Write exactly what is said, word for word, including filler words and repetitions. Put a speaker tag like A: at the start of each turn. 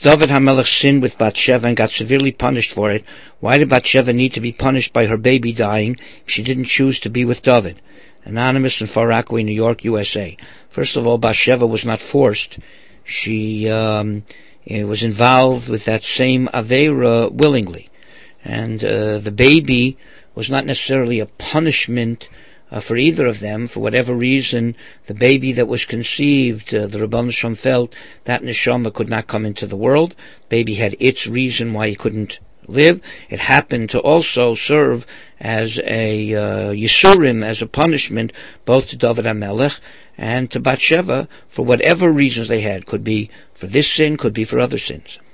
A: David HaMelech sinned with Bathsheba and got severely punished for it, why did Bathsheba need to be punished by her baby dying if she didn't choose to be with David? Anonymous in Far Rockaway, New York, U S A. First of all, Bathsheba was not forced. She um, was involved with that same Aveira willingly. And uh, the baby was not necessarily a punishment uh, for either of them. For whatever reason, the baby that was conceived, uh, the Rabban Shem felt that neshama could not come into the world. Baby had its reason why he couldn't live. It happened to also serve as a uh, Yisurim, as a punishment, both to David HaMelech and to Bathsheba, for whatever reasons they had. Could be for this sin, could be for other sins.